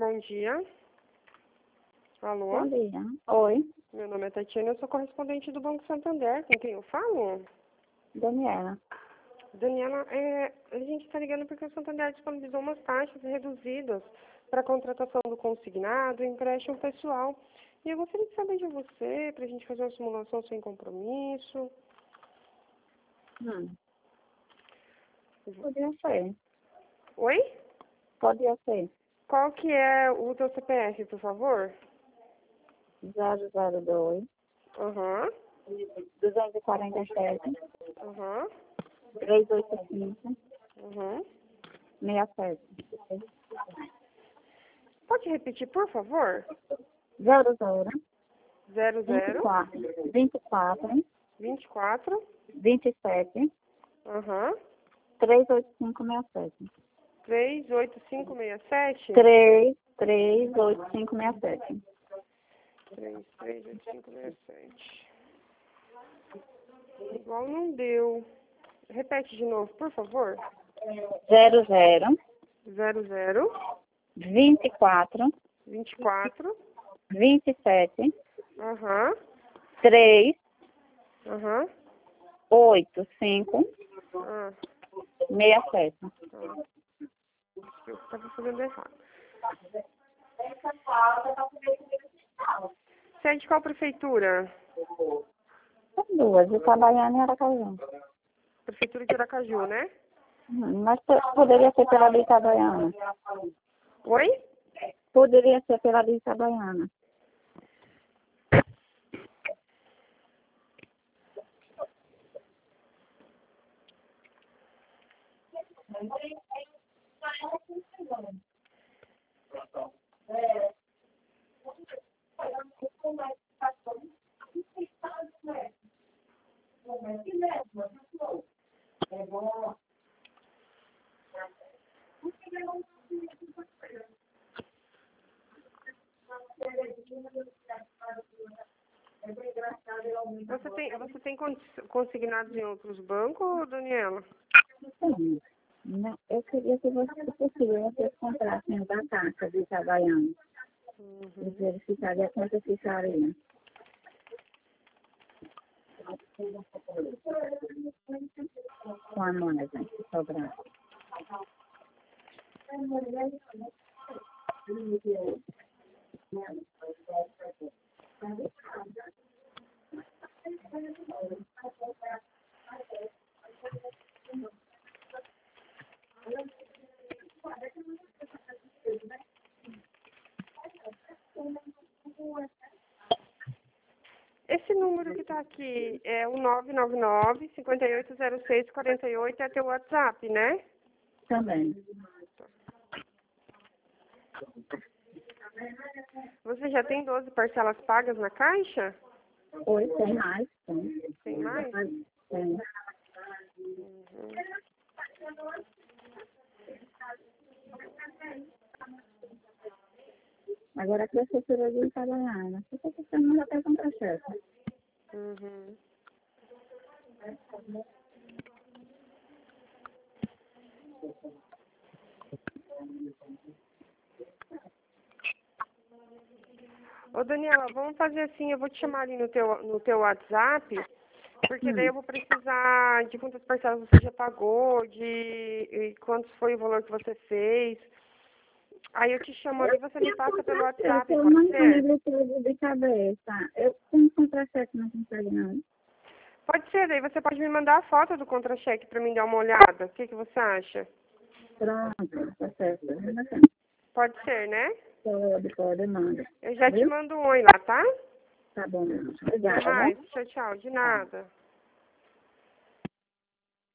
bom dia. Alô? Bom dia. Oi, Meu nome é Tatiana, eu sou correspondente do Banco Santander. Com quem eu falo? Daniela. Daniela, a gente está ligando porque o Santander disponibilizou umas taxas reduzidas para a contratação do consignado e empréstimo pessoal. E eu gostaria de saber de você, para a gente fazer uma simulação sem compromisso. Podia ser. Oi? Podia ser. Qual que é o teu CPF, por favor? 002 Aham, 247 aham, 385 aham. 67. Pode repetir, por favor? 00 00 24 24 27 aham, 38567. 38567 38567. 338567. Igual não deu. Repete de novo, por favor. 00 00 24 24 27 aham, 3 aham. 85 Ah, 67. tá. Eu estava fazendo errado. Você é de qual prefeitura? São duas, Itabaiana e Aracaju. Prefeitura de Aracaju, né? Mas poderia ser pela de Itabaiana. Oi? Poderia ser pela de Itabaiana. Você tem consignados em outros bancos, Daniela? Sim. Não, eu queria que você, se possível, vocês comprassem da taxa de Itabaiana. E verificaria quanto ficaria. Com a moeda que sobrar. Esse número que está aqui é o 999-5806-48, é teu WhatsApp, né? Também. Você já tem 12 parcelas pagas na Caixa? Oi, tem mais? Tem. Tem mais? Tem. Agora a prefeitura de Itabaiana. Por que você não já tem contra-chefe? Uhum. Ô, Daniela, vamos fazer assim, eu vou te chamar ali no teu WhatsApp, porque daí eu vou precisar de quantas parcelas você já pagou, e quantos foi o valor que você fez. Aí eu te chamo ali e você me passa pelo WhatsApp, Eu pode não ser? lembro tudo de cabeça. Eu tenho contra-chefe, não consegue não. Pode ser, daí você pode me mandar a foto do contra-cheque para mim dar uma olhada. O que você acha? Pronto, tá certo. Pode ser, né? Pode, manda. Eu já te Viu? mando um oi lá, tá? Tá bom, Até obrigada, né? mais. Tchau, tchau. De nada.